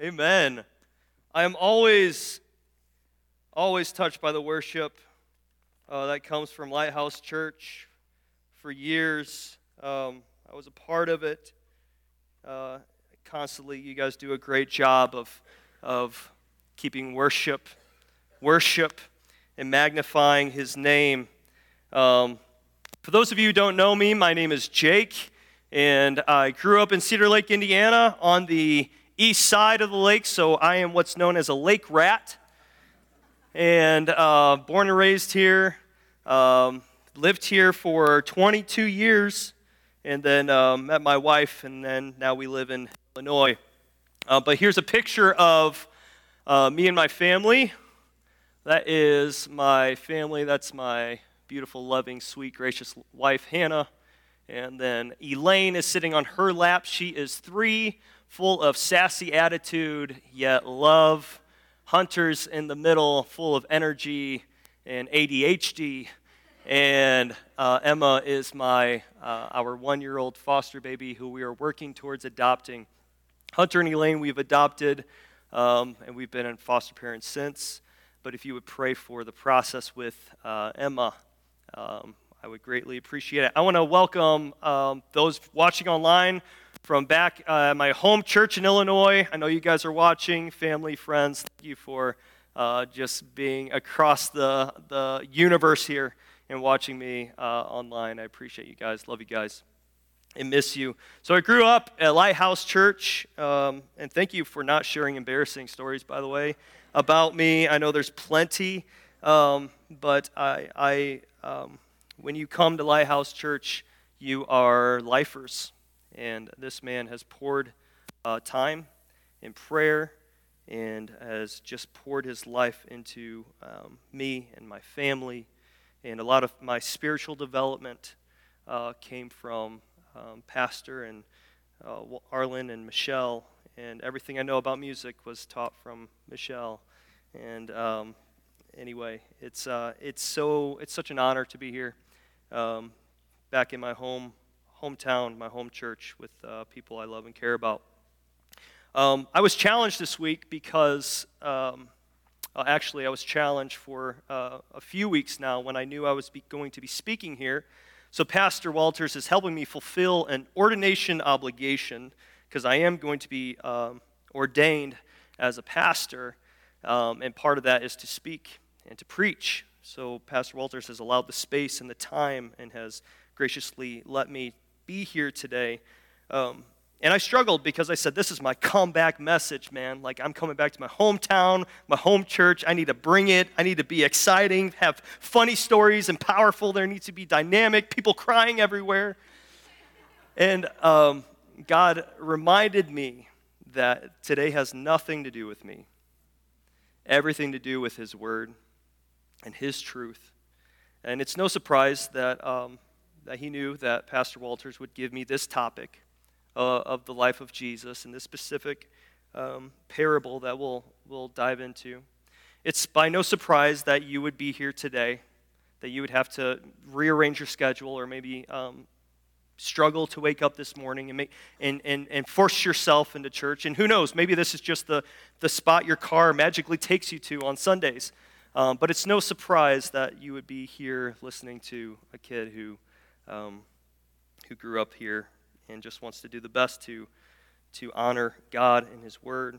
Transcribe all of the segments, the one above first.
Amen. I am always touched by the worship that comes from Lighthouse Church. For years, I was a part of it. Constantly, you guys do a great job of keeping worship, and magnifying His name. For those of you who don't know me, my name is Jake, and I grew up in Cedar Lake, Indiana, on the east side of the lake, so I am what's known as a lake rat. And born and raised here, lived here for 22 years, and then met my wife, and then now we live in Illinois. But here's a picture of me and my family. That is my family. That's my beautiful, loving, sweet, gracious wife, Hannah. And then Elaine is sitting on her lap. She is 3, full of sassy attitude, yet love. Hunter's in the middle, full of energy and ADHD. And Emma is our 1-year-old foster baby who we are working towards adopting. Hunter and Elaine we've adopted, and we've been in foster parents since. But if you would pray for the process with Emma, I would greatly appreciate it. I want to welcome those watching online from back at my home church in Illinois. I know you guys are watching, family, friends. Thank you for just being across the universe here and watching me online. I appreciate you guys. Love you guys. And miss you. So I grew up at Lighthouse Church, and thank you for not sharing embarrassing stories, by the way, about me. I know there's plenty, but when you come to Lighthouse Church, you are lifers. And this man has poured time in prayer and has just poured his life into me and my family. And a lot of my spiritual development came from Pastor and Arlen and Michelle. And everything I know about music was taught from Michelle. And anyway, it's such an honor to be here back in my hometown, my home church, with people I love and care about. I was challenged this week because, actually I was challenged for a few weeks now when I knew I was going to be speaking here. So Pastor Walters is helping me fulfill an ordination obligation because I am going to be ordained as a pastor, and part of that is to speak and to preach. So Pastor Walters has allowed the space and the time and has graciously let me be here today. And I struggled because I said, this is my comeback message, man. Like, I'm coming back to my hometown, my home church. I need to bring it. I need to be exciting, have funny stories and powerful. There needs to be dynamic, people crying everywhere. And God reminded me that today has nothing to do with me. Everything to do with His Word and His truth. And it's no surprise that He knew that Pastor Walters would give me this topic of the life of Jesus and this specific parable that we'll dive into. It's by no surprise that you would be here today, that you would have to rearrange your schedule or maybe struggle to wake up this morning and force yourself into church. And who knows, maybe this is just the spot your car magically takes you to on Sundays. But it's no surprise that you would be here listening to a kid who grew up here and just wants to do the best to honor God and His Word.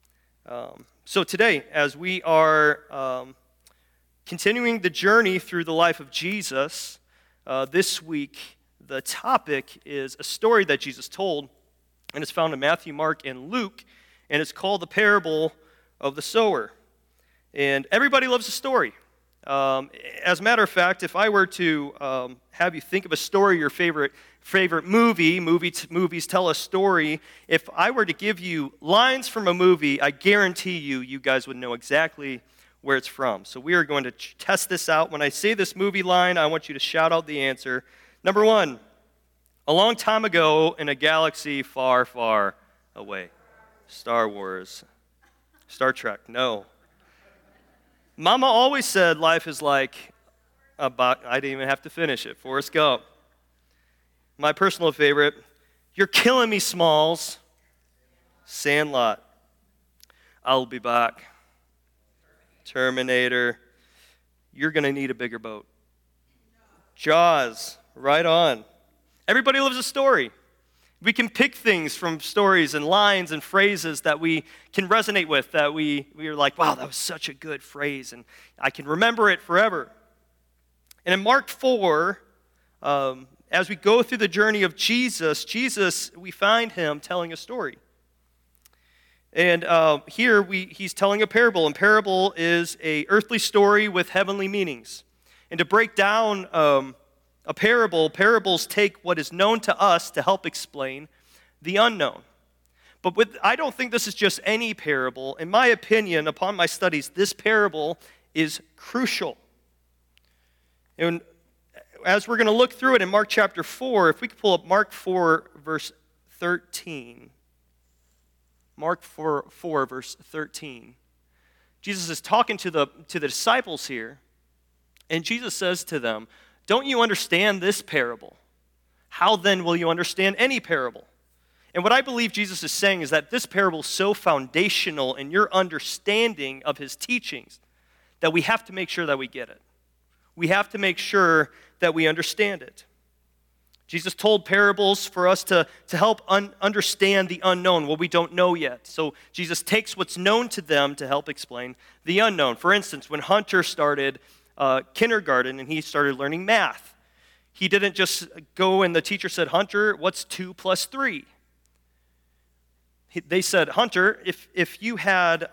So today, as we are continuing the journey through the life of Jesus, this week the topic is a story that Jesus told, and it's found in Matthew, Mark, and Luke, and it's called the parable of the sower. And everybody loves a story. As a matter of fact, if I were to have you think of a story, your favorite movies tell a story. If I were to give you lines from a movie, I guarantee you guys would know exactly where it's from. So we are going to test this out. When I say this movie line, I want you to shout out the answer. Number 1, a long time ago in a galaxy far, far away. Star Wars. Star Trek, no. Mama always said life is like I didn't even have to finish it. Forrest Gump. My personal favorite, You're Killing Me, Smalls. Sandlot. I'll be back. Terminator. You're going to need a bigger boat. Jaws. Right on. Everybody loves a story. We can pick things from stories and lines and phrases that we can resonate with, that we are like, wow, that was such a good phrase, and I can remember it forever. And in Mark 4, as we go through the journey of Jesus, we find him telling a story. And here he's telling a parable, and parable is an earthly story with heavenly meanings. And to break down a parable, parables take what is known to us to help explain the unknown. But I don't think this is just any parable. In my opinion, upon my studies, this parable is crucial. And as we're going to look through it in Mark chapter 4, if we could pull up Mark 4, verse 13. Mark 4, verse 13. Jesus is talking to the disciples here, and Jesus says to them, "Don't you understand this parable? How then will you understand any parable?" And what I believe Jesus is saying is that this parable is so foundational in your understanding of his teachings that we have to make sure that we get it. We have to make sure that we understand it. Jesus told parables for us to help understand the unknown, what we don't know yet. So Jesus takes what's known to them to help explain the unknown. For instance, when Hunter started kindergarten and he started learning math, he didn't just go and the teacher said, "Hunter, what's 2 plus 3?" They said, "Hunter, if you had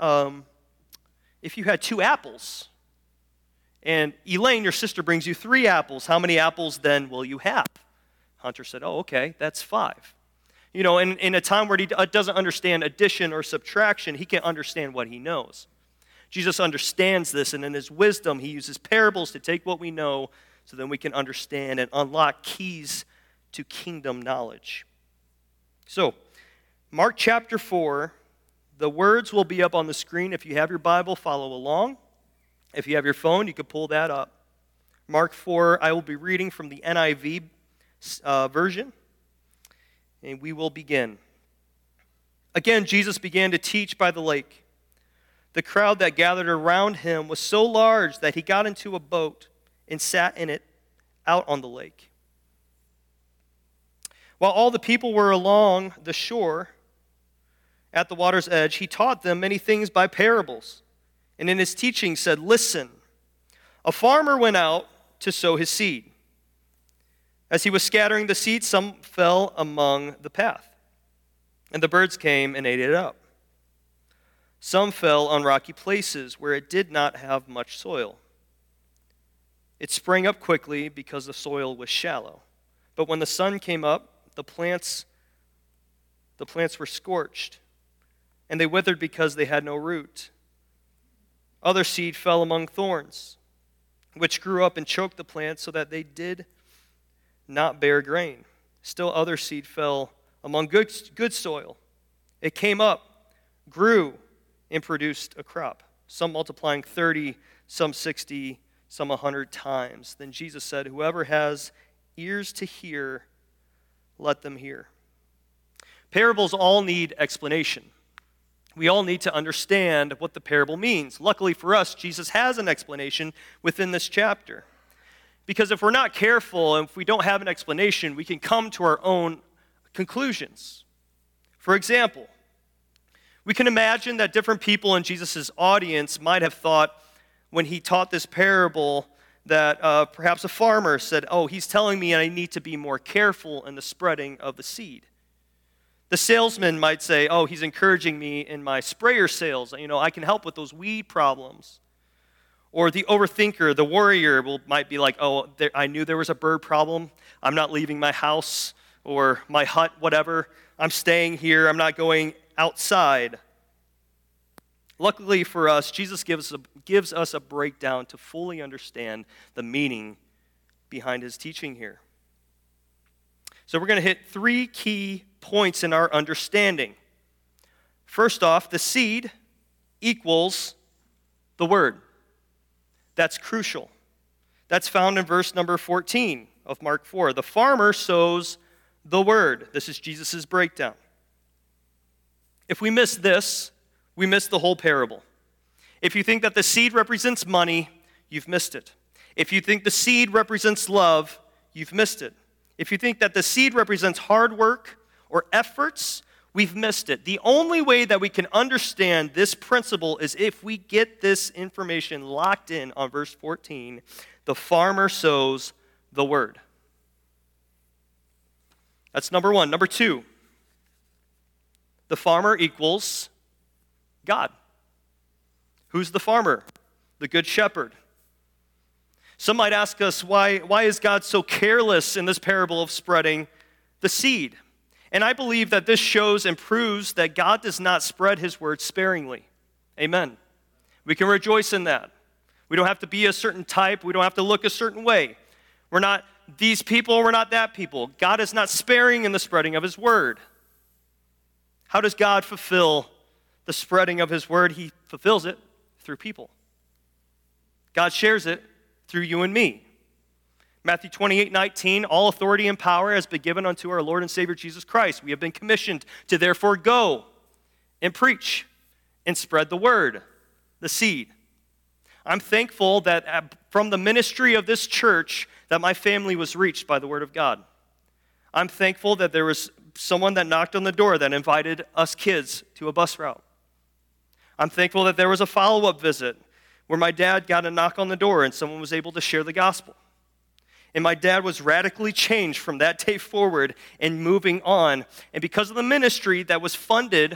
2 apples, and Elaine, your sister, brings you 3 apples, how many apples then will you have?" Hunter said, "Oh, okay, that's 5." You know, in a time where he doesn't understand addition or subtraction, he can't understand what he knows. Jesus understands this, and in his wisdom, he uses parables to take what we know so then we can understand and unlock keys to kingdom knowledge. So, Mark chapter 4, the words will be up on the screen. If you have your Bible, follow along. If you have your phone, you can pull that up. Mark 4, I will be reading from the NIV version, and we will begin. Again, Jesus began to teach by the lake. The crowd that gathered around him was so large that he got into a boat and sat in it out on the lake. While all the people were along the shore at the water's edge, he taught them many things by parables. And in his teaching said, "Listen, a farmer went out to sow his seed. As he was scattering the seed, some fell among the path, and the birds came and ate it up. Some fell on rocky places where it did not have much soil. It sprang up quickly because the soil was shallow. But when the sun came up, the plants were scorched, and they withered because they had no root. Other seed fell among thorns, which grew up and choked the plants so that they did not bear grain. Still other seed fell among good soil. It came up, grew, and produced a crop, some multiplying 30, some 60, some 100 times. Then Jesus said, "Whoever has ears to hear, let them hear." Parables all need explanation. We all need to understand what the parable means. Luckily for us, Jesus has an explanation within this chapter. Because if we're not careful and if we don't have an explanation, we can come to our own conclusions. For example, we can imagine that different people in Jesus' audience might have thought when he taught this parable that perhaps a farmer said, "Oh, he's telling me I need to be more careful in the spreading of the seed." The salesman might say, "Oh, he's encouraging me in my sprayer sales. You know, I can help with those weed problems." Or the overthinker, the worrier, might be like, "Oh, I knew there was a bird problem. I'm not leaving my house or my hut, whatever. I'm staying here. I'm not going outside." Luckily for us, Jesus gives us a breakdown to fully understand the meaning behind his teaching here. So we're going to hit 3 key points in our understanding. First off, the seed equals the word. That's crucial. That's found in verse number 14 of Mark 4. The farmer sows the word. This is Jesus' breakdown. If we miss this, we miss the whole parable. If you think that the seed represents money, you've missed it. If you think the seed represents love, you've missed it. If you think that the seed represents hard work or efforts, we've missed it. The only way that we can understand this principle is if we get this information locked in on verse 14. The farmer sows the word. That's number one. Number two, the farmer equals God. Who's the farmer? The good shepherd. Some might ask us, why is God so careless in this parable of spreading the seed? And I believe that this shows and proves that God does not spread his word sparingly. Amen. We can rejoice in that. We don't have to be a certain type. We don't have to look a certain way. We're not these people, we're not that people. God is not sparing in the spreading of his word. How does God fulfill the spreading of his word? He fulfills it through people. God shares it through you and me. Matthew 28:19, all authority and power has been given unto our Lord and Savior Jesus Christ. We have been commissioned to therefore go and preach and spread the word, the seed. I'm thankful that from the ministry of this church that my family was reached by the word of God. I'm thankful that there was someone that knocked on the door that invited us kids to a bus route. I'm thankful that there was a follow-up visit where my dad got a knock on the door and someone was able to share the gospel. And my dad was radically changed from that day forward and moving on. And because of the ministry that was funded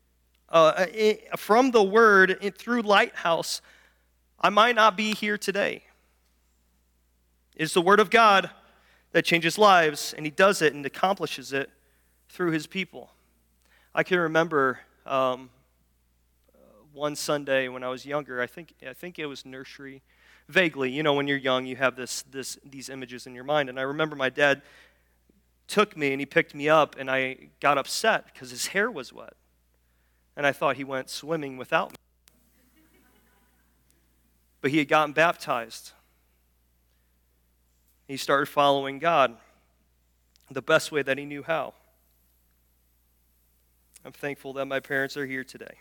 from the word through Lighthouse, I might not be here today. It's the word of God that changes lives, and he does it and accomplishes it through his people. I can remember one Sunday when I was younger, I think it was nursery. Vaguely, when you're young, you have these images in your mind. And I remember my dad took me and he picked me up, and I got upset because his hair was wet. And I thought he went swimming without me. But he had gotten baptized. He started following God the best way that he knew how. I'm thankful that my parents are here today.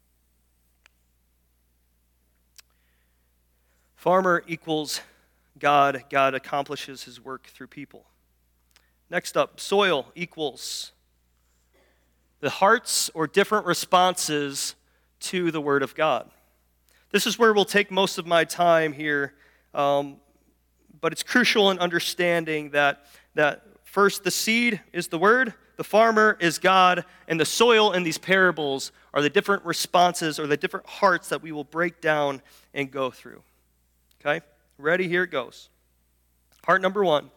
Farmer equals God. God accomplishes his work through people. Next up, soil equals the hearts or different responses to the word of God. This is where we'll take most of my time here, but it's crucial in understanding that first the seed is the word, the farmer is God, and the soil in these parables are the different responses or the different hearts that we will break down and go through. Okay? Ready? Here it goes. Heart number one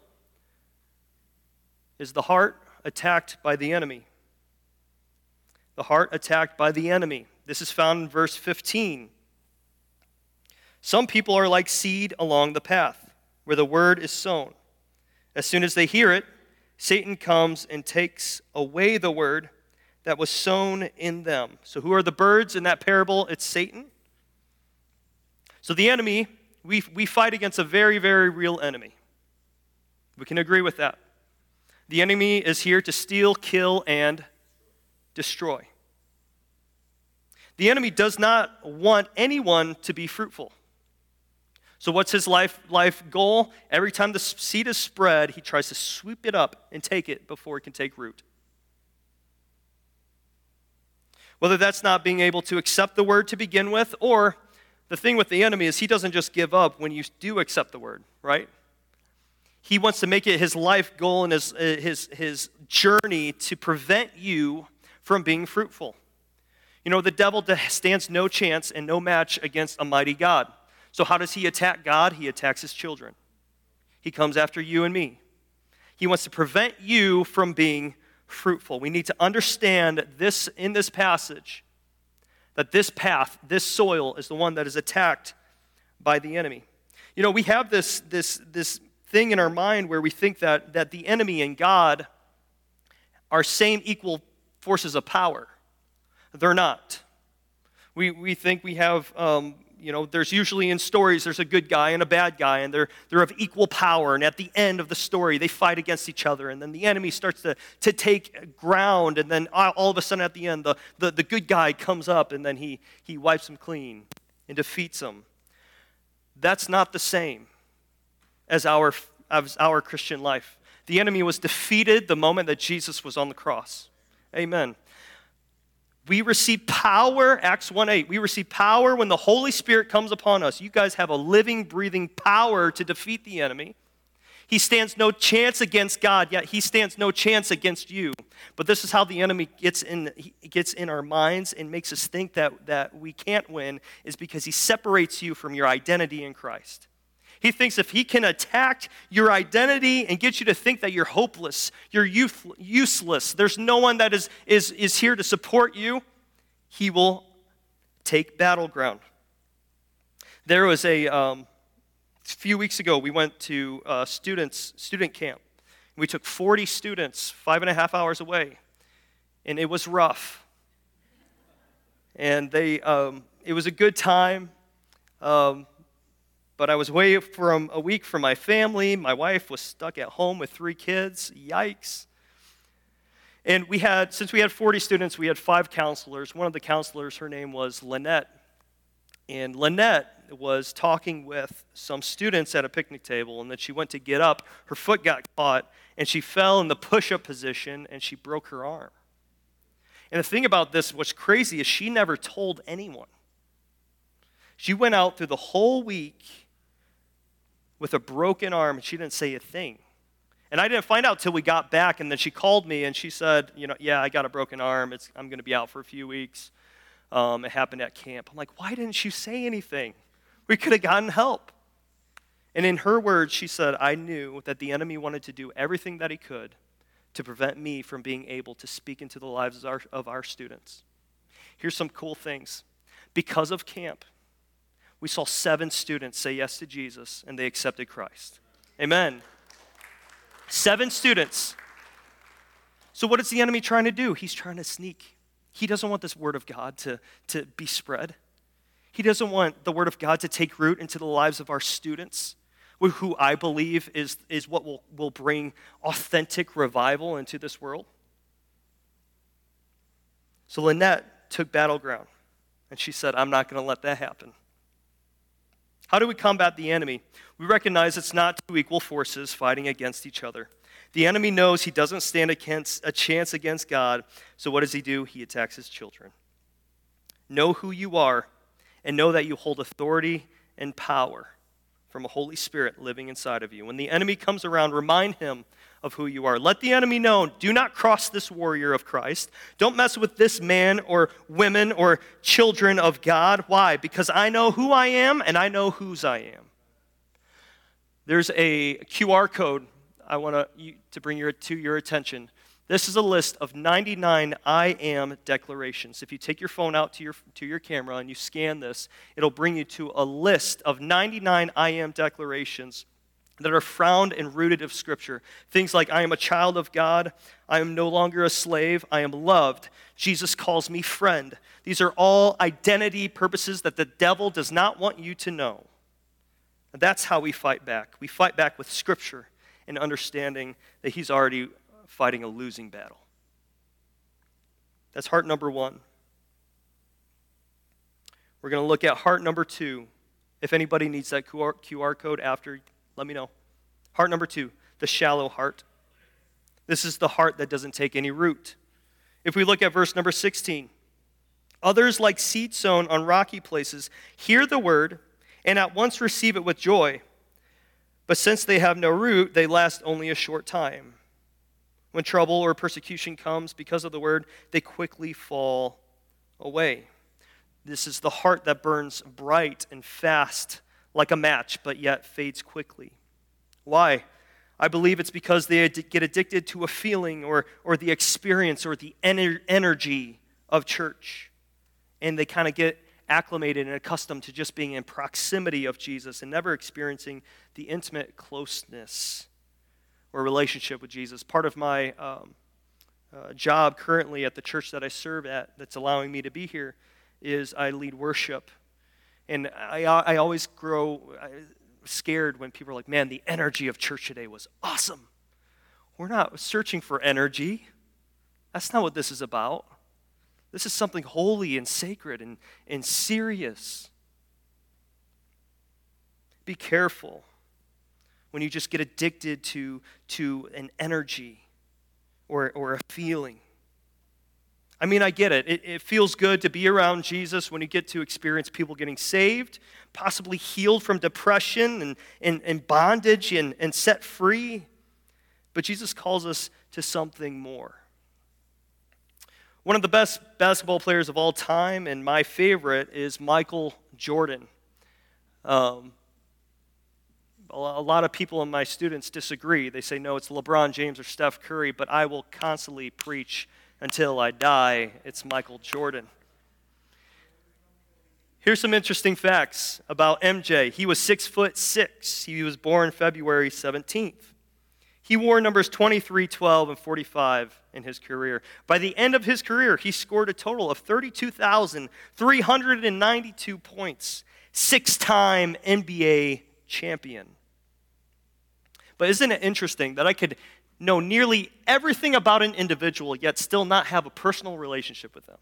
is the heart attacked by the enemy. The heart attacked by the enemy. This is found in verse 15. Some people are like seed along the path where the word is sown. As soon as they hear it, Satan comes and takes away the word that was sown in them. So who are the birds in that parable? It's Satan. So the enemy, we fight against a very, very real enemy. We can agree with that. The enemy is here to steal, kill, and destroy. The enemy does not want anyone to be fruitful. So what's his life goal? Every time the seed is spread, he tries to sweep it up and take it before it can take root. Whether that's not being able to accept the word to begin with, or the thing with the enemy is he doesn't just give up when you do accept the word, right? He wants to make it his life goal and his journey to prevent you from being fruitful. The devil stands no chance and no match against a mighty God. So how does he attack God? He attacks his children. He comes after you and me. He wants to prevent you from being fruitful. We need to understand this in this passage, that this path, this soil is the one that is attacked by the enemy. We have this thing in our mind where we think that the enemy and God are same equal forces of power. They're not. We think we have there's usually in stories, there's a good guy and a bad guy, and they're of equal power. And at the end of the story, they fight against each other. And then the enemy starts to take ground. And then all of a sudden at the end, the good guy comes up, and then he wipes him clean and defeats him. That's not the same as our Christian life. The enemy was defeated the moment that Jesus was on the cross. Amen. We receive power, Acts 1:8. We receive power when the Holy Spirit comes upon us. You guys have a living, breathing power to defeat the enemy. He stands no chance against God, yet he stands no chance against you. But this is how the enemy gets in our minds and makes us think that we can't win, is because he separates you from your identity in Christ. He thinks if he can attack your identity and get you to think that you're hopeless, you're useless, there's no one that is here to support you, he will take battleground. There was a few weeks ago, we went to student camp. We took 40 students 5.5 hours away, and it was rough. And it was a good time. But I was away from a week from my family. My wife was stuck at home with 3 kids. Yikes. And since we had 40 students, we had 5 counselors. One of the counselors, her name was Lynette. And Lynette was talking with some students at a picnic table, and then she went to get up. Her foot got caught, and she fell in the push-up position, and she broke her arm. And the thing about this, what's crazy, is she never told anyone. She went out through the whole week with a broken arm, and she didn't say a thing. And I didn't find out till we got back, and then she called me, and she said, yeah, I got a broken arm. I'm going to be out for a few weeks. It happened at camp. I'm like, why didn't you say anything? We could have gotten help. And in her words, she said, I knew that the enemy wanted to do everything that he could to prevent me from being able to speak into the lives of our students. Here's some cool things. Because of camp, we saw 7 students say yes to Jesus, and they accepted Christ. Amen. 7 students. So what is the enemy trying to do? He's trying to sneak. He doesn't want this word of God to be spread. He doesn't want the word of God to take root into the lives of our students, who I believe is what will bring authentic revival into this world. So Lynette took battleground, and she said, I'm not going to let that happen. How do we combat the enemy? We recognize it's not 2 equal forces fighting against each other. The enemy knows he doesn't stand a chance against God, so what does he do? He attacks his children. Know who you are, and know that you hold authority and power from a Holy Spirit living inside of you. When the enemy comes around, remind him of who you are. Let the enemy know, do not cross this warrior of Christ. Don't mess with this man or women or children of God. Why? Because I know who I am and I know whose I am. There's a QR code I want to bring to your attention. This is a list of 99 I am declarations. If you take your phone out to your camera and you scan this, it'll bring you to a list of 99 I am declarations that are found and rooted of Scripture. Things like, I am a child of God, I am no longer a slave, I am loved, Jesus calls me friend. These are all identity purposes that the devil does not want you to know. And that's how we fight back. We fight back with Scripture and understanding that he's already fighting a losing battle. That's heart number 1. We're going to look at heart number 2. If anybody needs that QR code after, let me know. Heart number 2, the shallow heart. This is the heart that doesn't take any root. If we look at verse number 16, others like seed sown on rocky places hear the word and at once receive it with joy. But since they have no root, they last only a short time. When trouble or persecution comes because of the word, they quickly fall away. This is the heart that burns bright and fast like a match, but yet fades quickly. Why? I believe it's because they get addicted to a feeling or the experience or the energy of church. And they kind of get acclimated and accustomed to just being in proximity of Jesus and never experiencing the intimate closeness or relationship with Jesus. Part of my job currently at the church that I serve at that's allowing me to be here is I lead worship. And I always grow scared when people are like, man, the energy of church today was awesome. We're not searching for energy. That's not what this is about. This is something holy and sacred and serious. Be careful when you just get addicted to an energy or a feeling. I mean, I get it. It feels good to be around Jesus when you get to experience people getting saved, possibly healed from depression and bondage and set free. But Jesus calls us to something more. One of the best basketball players of all time, and my favorite, is Michael Jordan. A lot of people and my students disagree. They say, no, it's LeBron James or Steph Curry, but I will constantly preach until I die, it's Michael Jordan. Here's some interesting facts about MJ. He was 6'6". He was born February 17th. He wore numbers 23, 12, and 45 in his career. By the end of his career, he scored a total of 32,392 points, 6-time NBA champion. But isn't it interesting that I could know nearly everything about an individual, yet still not have a personal relationship with them?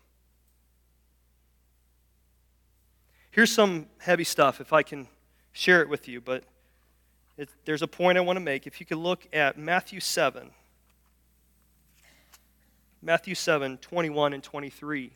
Here's some heavy stuff, if I can share it with you, but there's a point I want to make. If you could look at Matthew 7, 21 and 23.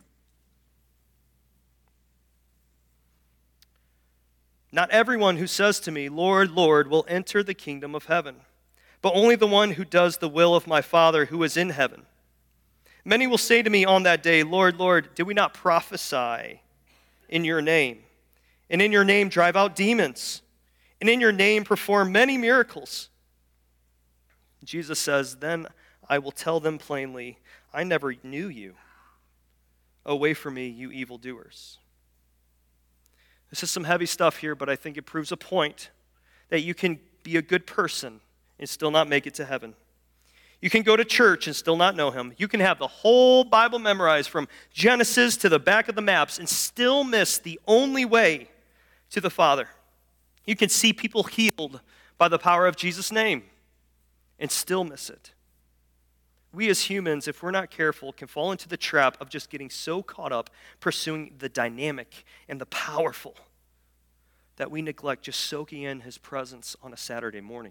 Not everyone who says to me, Lord, Lord, will enter the kingdom of heaven, but only the one who does the will of my Father who is in heaven. Many will say to me on that day, Lord, Lord, did we not prophesy in your name? And in your name drive out demons? And in your name perform many miracles? Jesus says, then I will tell them plainly, I never knew you. Away from me, you evildoers. This is some heavy stuff here, but I think it proves a point that you can be a good person and still not make it to heaven. You can go to church and still not know him. You can have the whole Bible memorized from Genesis to the back of the maps and still miss the only way to the Father. You can see people healed by the power of Jesus' name and still miss it. We as humans, if we're not careful, can fall into the trap of just getting so caught up pursuing the dynamic and the powerful that we neglect just soaking in his presence on a Saturday morning.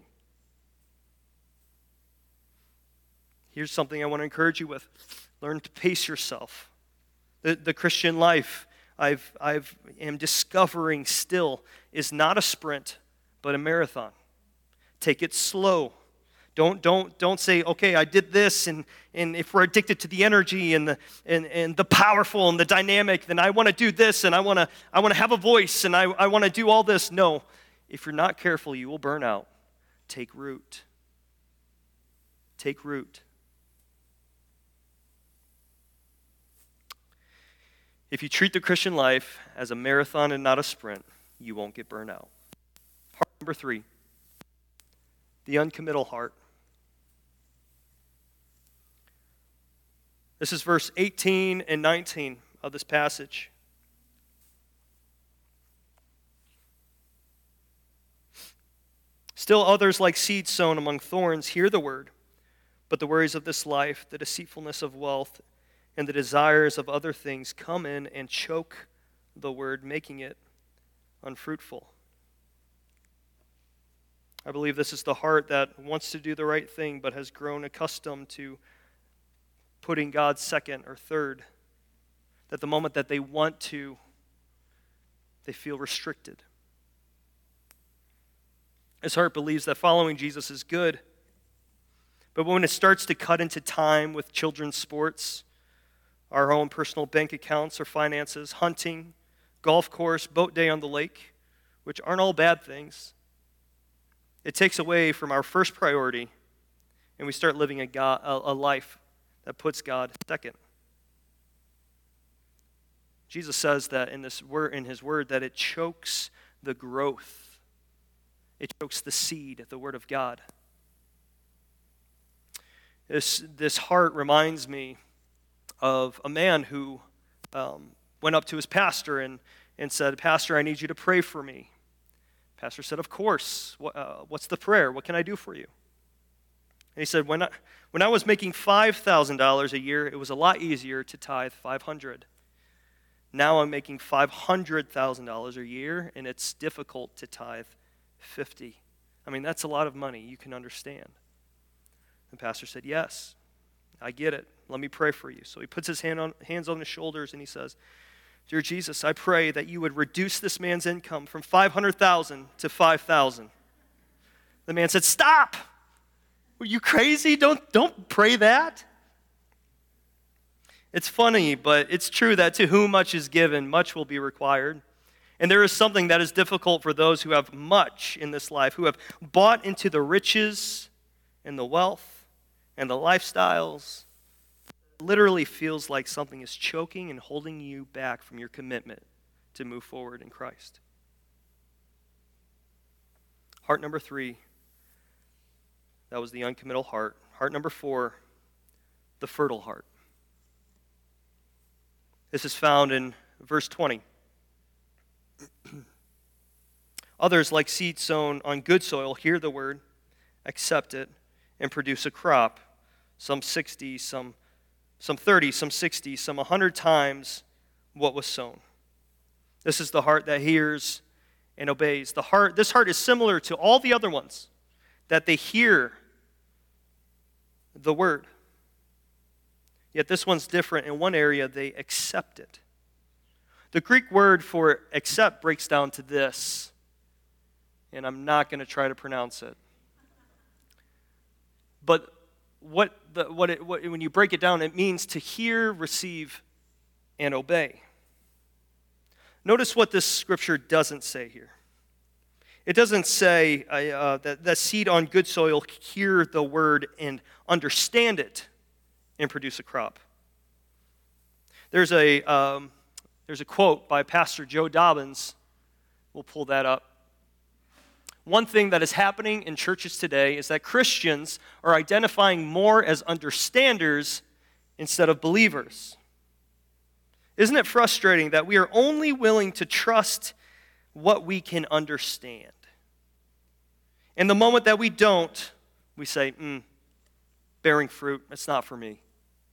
Here's something I want to encourage you with. Learn to pace yourself. The Christian life I am discovering still is not a sprint, but a marathon. Take it slow. Don't say, okay, I did this, and if we're addicted to the energy and the powerful and the dynamic, then I want to do this, and I want to have a voice, and I want to do all this. No, if you're not careful, you will burn out. Take root. Take root. If you treat the Christian life as a marathon and not a sprint, you won't get burned out. Heart number 3, the uncommittal heart. This is verse 18 and 19 of this passage. Still others, like seed sown among thorns, hear the word, but the worries of this life, the deceitfulness of wealth, and the desires of other things come in and choke the word, making it unfruitful. I believe this is the heart that wants to do the right thing, but has grown accustomed to putting God second or third. That the moment that they want to, they feel restricted. This heart believes that following Jesus is good, but when it starts to cut into time with children's sports, our own personal bank accounts or finances, hunting, golf course, boat day on the lake, which aren't all bad things, it takes away from our first priority, and we start living a life that puts God second. Jesus says that in his word that it chokes the growth. It chokes the seed, the word of God. This heart reminds me of a man who went up to his pastor and and said, Pastor, I need you to pray for me. Pastor said, of course. What's the prayer? What can I do for you? And he said, when I was making $5,000 a year, it was a lot easier to tithe $500. Now I'm making $500,000 a year, and it's difficult to tithe $50. I mean, that's a lot of money. You can understand. The pastor said, yes, I get it. Let me pray for you. So he puts his hands on his shoulders, and he says, Dear Jesus, I pray that you would reduce this man's income from $500,000 to $5,000. The man said, stop! Are you crazy? Don't pray that. It's funny, but it's true that to whom much is given, much will be required. And there is something that is difficult for those who have much in this life, who have bought into the riches and the wealth and the lifestyles. It literally feels like something is choking and holding you back from your commitment to move forward in Christ. Heart number 3, that was the uncommittal heart. Heart number 4, the fertile heart. This is found in verse 20. Others, like seed sown on good soil, hear the word, accept it, and produce a crop, some 60, some 30, some 60, some 100 times what was sown. This is the heart that hears and obeys. This heart is similar to all the other ones, that they hear the word. Yet this one's different. In one area, they accept it. The Greek word for accept breaks down to this, and I'm not going to try to pronounce it. But when you break it down, it means to hear, receive, and obey. Notice what this scripture doesn't say here. It doesn't say that seed on good soil hear the word and understand it and produce a crop. There's a quote by Pastor Joe Dobbins. We'll pull that up. One thing that is happening in churches today is that Christians are identifying more as understanders instead of believers. Isn't it frustrating that we are only willing to trust what we can understand? And the moment that we don't, we say, bearing fruit, it's not for me.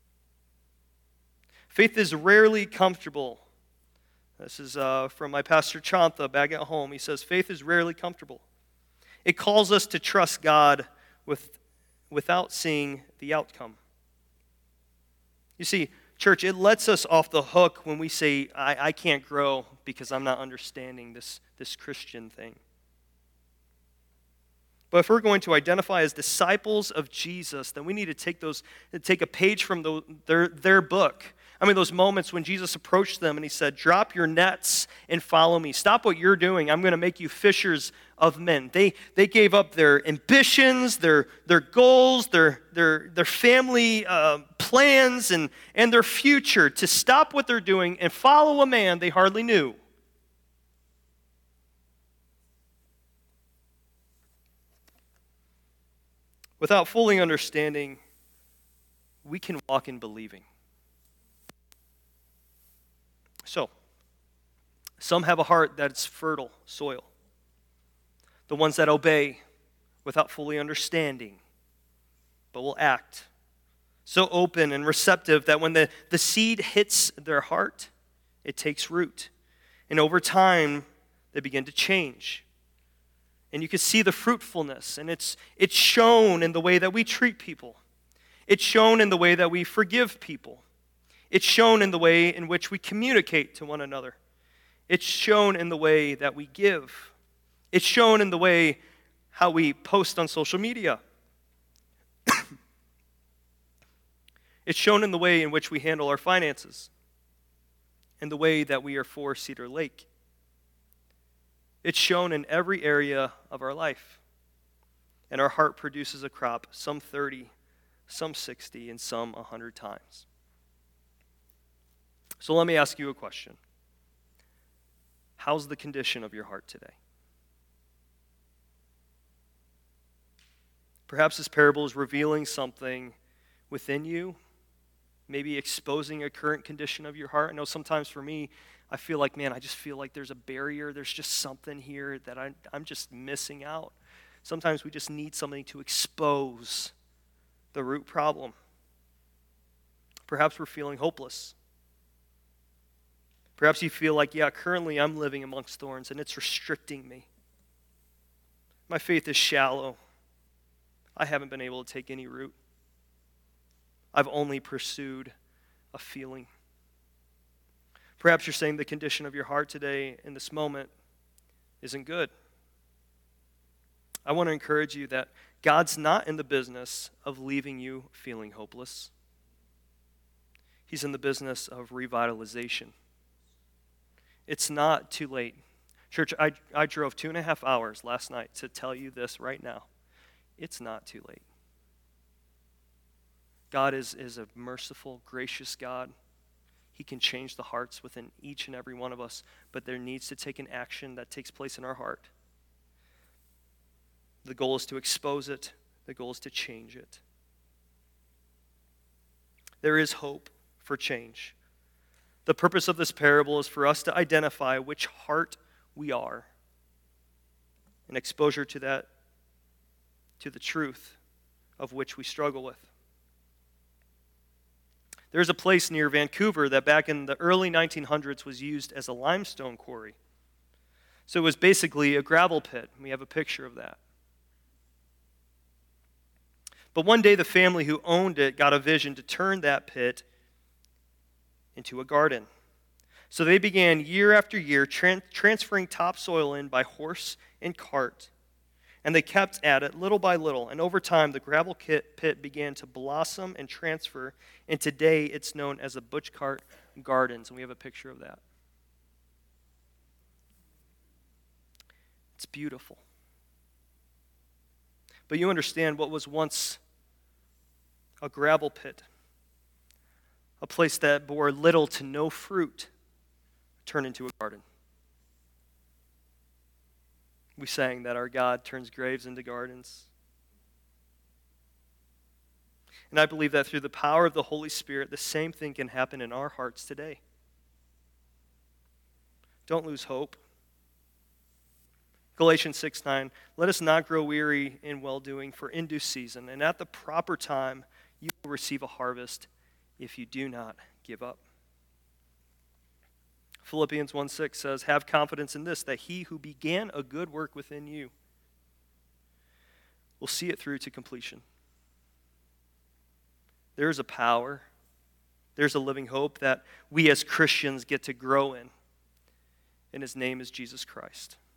Faith is rarely comfortable. This is from my pastor Chantha back at home. He says, faith is rarely comfortable. It calls us to trust God without seeing the outcome. You see, church, it lets us off the hook when we say, I can't grow because I'm not understanding this Christian thing. But if we're going to identify as disciples of Jesus, then we need to take a page from their book. I mean, those moments when Jesus approached them and he said, drop your nets and follow me. Stop what you're doing. I'm going to make you fishers of men. They gave up their ambitions, their goals, their family plans, and their future to stop what they're doing and follow a man they hardly knew. Without fully understanding, we can walk in believing. So, some have a heart that's fertile soil. The ones that obey without fully understanding, but will act. So open and receptive that when the seed hits their heart, it takes root. And over time, they begin to change. And you can see the fruitfulness, and it's shown in the way that we treat people. It's shown in the way that we forgive people. It's shown in the way in which we communicate to one another. It's shown in the way that we give. It's shown in the way how we post on social media. It's shown in the way in which we handle our finances, in the way that we are for Cedar Lake. It's shown in every area of our life. And our heart produces a crop, some 30, some 60, and some 100 times. So let me ask you a question. How's the condition of your heart today? Perhaps this parable is revealing something within you, maybe exposing a current condition of your heart. I know sometimes for me, I feel like, man, I just feel like there's a barrier. There's just something here that I'm just missing out. Sometimes we just need something to expose the root problem. Perhaps we're feeling hopeless. Perhaps you feel like, yeah, currently I'm living amongst thorns and it's restricting me. My faith is shallow. I haven't been able to take any root. I've only pursued a feeling. Perhaps you're saying the condition of your heart today in this moment isn't good. I want to encourage you that God's not in the business of leaving you feeling hopeless. He's in the business of revitalization. It's not too late. Church, I drove 2.5 hours last night to tell you this right now. It's not too late. God is a merciful, gracious God. He can change the hearts within each and every one of us, but there needs to take an action that takes place in our heart. The goal is to expose it. The goal is to change it. There is hope for change. The purpose of this parable is for us to identify which heart we are. And exposure to that, to the truth of which we struggle with. There's a place near Vancouver that back in the early 1900s was used as a limestone quarry. So it was basically a gravel pit. We have a picture of that. But one day the family who owned it got a vision to turn that pit into a garden. So they began year after year transferring topsoil in by horse and cart. And they kept at it little by little. And over time, the gravel pit began to blossom and transfer. And today, it's known as the Butchcart Gardens. And we have a picture of that. It's beautiful. But you understand what was once a gravel pit, a place that bore little to no fruit, turned into a garden. We sang that our God turns graves into gardens. And I believe that through the power of the Holy Spirit, the same thing can happen in our hearts today. Don't lose hope. Galatians 6:9, let us not grow weary in well-doing, for in due season and at the proper time you will receive a harvest if you do not give up. Philippians 1:6 says, have confidence in this, that he who began a good work within you will see it through to completion. There is a power, there's a living hope that we as Christians get to grow in, and his name is Jesus Christ.